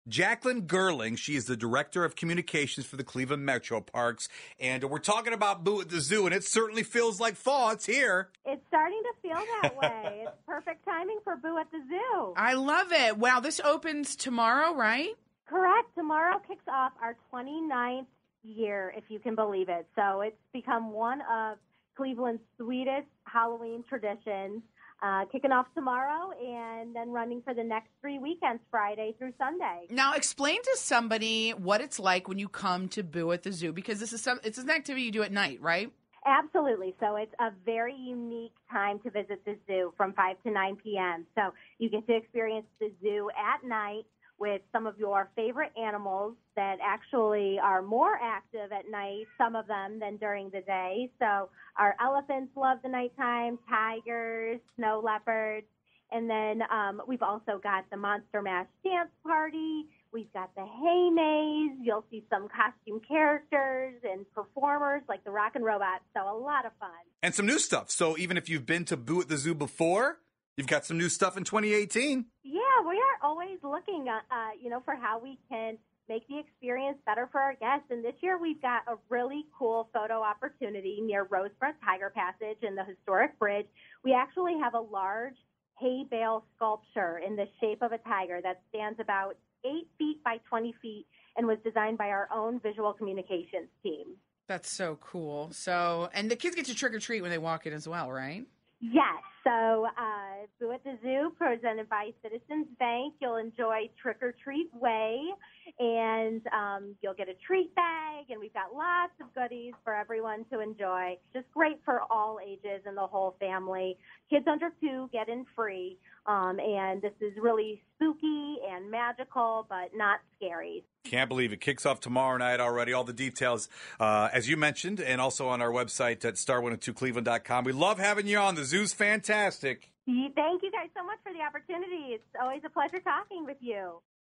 Jacqueline Gerling. She is the Director of Communications for the Cleveland Metro Parks. And we're talking about Boo at the Zoo, and it certainly feels like fall. It's here. It's starting to feel that way. It's perfect timing for Boo at the Zoo. I love it. Wow, this opens tomorrow, right? Correct. Tomorrow kicks off our 29th year, if you can believe it. So it's become one of Cleveland's sweetest Halloween traditions, kicking off tomorrow and then running for the next 3 weekends, Friday through Sunday. Now, explain to somebody what it's like when you come to Boo at the Zoo, because it's an activity you do at night, right? Absolutely. So it's a very unique time to visit the zoo from 5 to 9 p.m. So you get to experience the zoo at night with some of your favorite animals that actually are more active at night, some of them, than during the day. So our elephants love the nighttime, tigers, snow leopards. And then we've also got the Monster Mash dance party. We've got the hay maze. You'll see some costume characters and performers like the Rockin' Robots. So a lot of fun. And some new stuff. So even if you've been to Boo at the Zoo before, you've got some new stuff in 2018. Yeah, we are always looking, for how we can make the experience better for our guests. And this year we've got a really cool photo opportunity near Rosebud Tiger Passage and the historic bridge. We actually have a large hay bale sculpture in the shape of a tiger that stands about 8 feet by 20 feet and was designed by our own visual communications team. That's so cool. So, and the kids get to trick or treat when they walk in as well, right? Yes. So, Boo at the Zoo, presented by Citizens Bank. You'll enjoy Trick or Treat Way, and you'll get a treat bag, and we've got lots of goodies for everyone to enjoy. Just great for all ages and the whole family. Kids under 2 get in free, and this is really spooky and magical, but not scary. Can't believe it. Kicks off tomorrow night already. All the details, as you mentioned, and also on our website at star102cleveland.com. We love having you on. The zoo's fantastic. Thank you guys so much for the opportunity. It's always a pleasure talking with you.